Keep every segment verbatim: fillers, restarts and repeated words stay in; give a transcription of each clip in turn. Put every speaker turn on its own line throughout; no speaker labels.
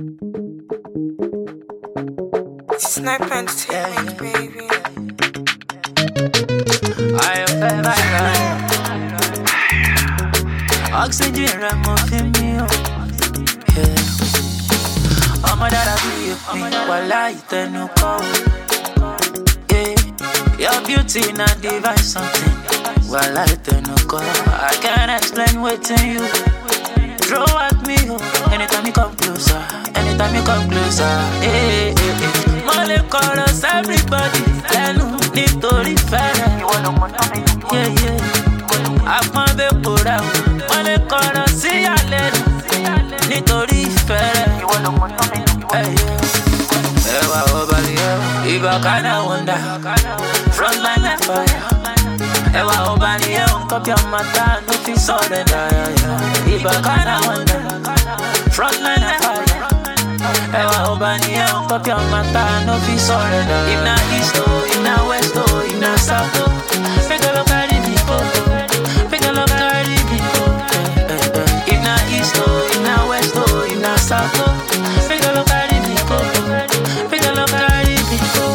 Sniper Entertainment, baby.
I am forever oxygen, I'm moving me up. Yeah. I'm a dada be me, while I tell no call. Yeah. Your beauty not divine something. While I tell no call. I can't explain waiting you. Throw at me, oh. Anytime you come closer. Anytime you come closer. Hey, hey, hey. Molecules, everybody. Lẹ́nu nítorí fẹ́rẹ̀. Yeah, yeah. Àpọ́nbẹ́ kóra o. Molecules sí àlẹ́nu nítorí fẹ́rẹ̀. Hey, yeah. Ẹwà ọba ni ẹwà. Ibà kánà wọ̀ndà. Frontline na fire. Ẹwà ọba ni ẹwà. Copy on my time, no fi surrender. Ibà kánà wọ̀ndà. Frontline na fire. Ewa obani e on copy on my time, no fi surrender. If na east oh, if na west oh, if na south oh, make a look at it before. Make a look at it before. If na east oh, if na west oh, if na south oh, make a look at it before. Make a look at it before.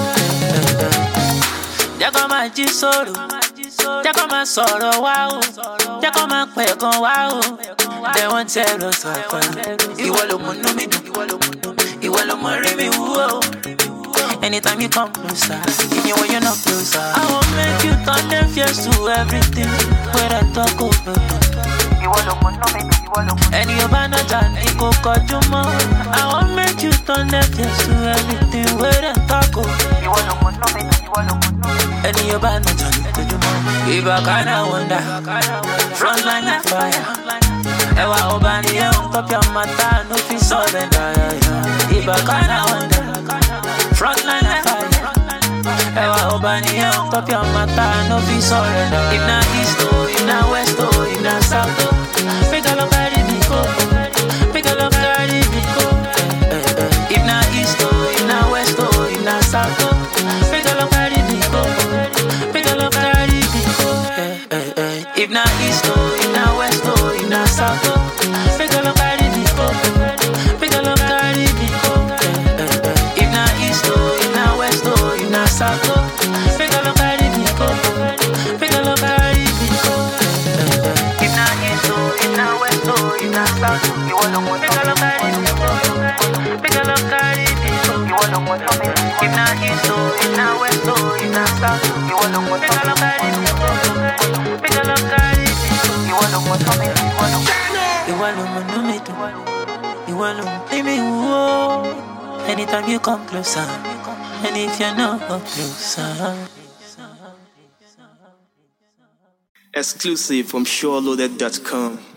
Jẹ́ kó máa jí sọ̀rọ̀, jẹ́ kó máa sọ̀rọ̀ wá o, jẹ́ kó máa pẹ̀ gan wá o. They won't tell us apart. Ìwọ ló múnú mi dùn, ìwọ ló mọ rí mi wú o. Anytime you come closer, even when you're not closer, I won't make you turn them fears to everything. Where I talk over. Ìwọ ló múnú mi dùn, ìwọ ló mọ. Ẹni ọba náà jà ní kò kọjú mọ́. I won't make you turn them fears to everything. Where I talk over. Ìwọ ló múnú mi dùn, ìwọ ló mọ. Ẹni ọba náà jà ní kò kọjú mọ́. Ibà kánà wọ̀ndà. Frontline na fire. Ewa obani e on copy on my time, no fi surrender. Iba kana wonder. Frontline na fire. Ewa obani e on copy on my time, no fi surrender. If na east oh, if na west oh, if na south oh, make a look at it before. Make a look at it before. If na east oh, if na west oh, if na south oh, make a look at it before. Make a look at it before. If na east oh, if na west oh, if na south oh, make a look at it before. Make a look at it before. If na east oh, if na west oh, if na south oh, make a look at it before. Make a look at it before. If na east oh, if na west oh, if na south oh, you wanna want to make a look at it before. Make a look at it before. You wanna want to make. If na east oh, if na west oh, if na south oh, you wanna want to make a look at it before. Make a look at it before. You wanna want to make. You wanna know me too. You wanna play me whoa. Anytime you come closer, and if you're not closer.
Exclusive from SureLoaded dot com.